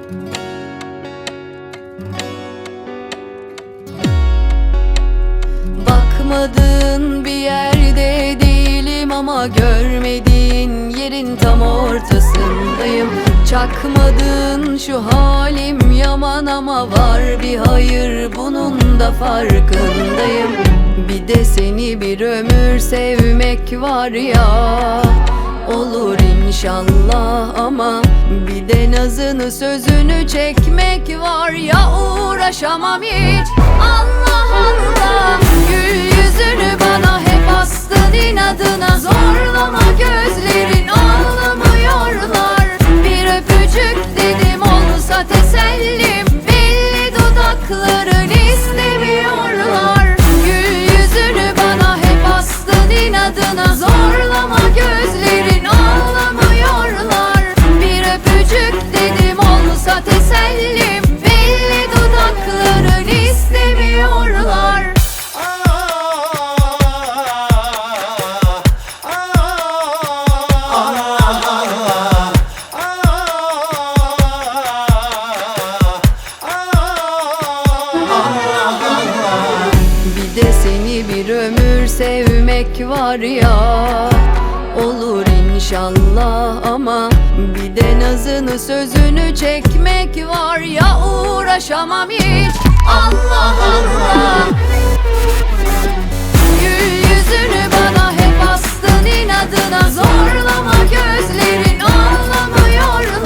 Bakmadığın bir yerde değilim ama görmediğin yerin tam ortasındayım. Çakmadığın şu halim yaman ama var bir hayır, bunun da farkındayım. Bir de seni bir ömür sevmek var ya, olur inşallah, ama bir de nazını sözünü çekmek var ya, uğraşamam hiç. Allah Allah, gül yüzünü bana hep astın inadına, zorlama gözlerin ağlamıyorlar. Bir öpücük dedim olsa tesellim, belli dudakların istemiyorlar. Gül yüzünü bana hep astın inadına, zorlama gözlerin ağlamıyorlar. Bir öpücük dedim olsa tesellim, belli dudakların istemiyorlar. Bir de seni bir ömür sevmek var ya, olur inşallah, ama bir de nazını sözünü çekmek var ya, uğraşamam hiç. Allah Allah, gül yüzünü bana hep astın inadına, zorlama gözlerin ağlamıyorlar.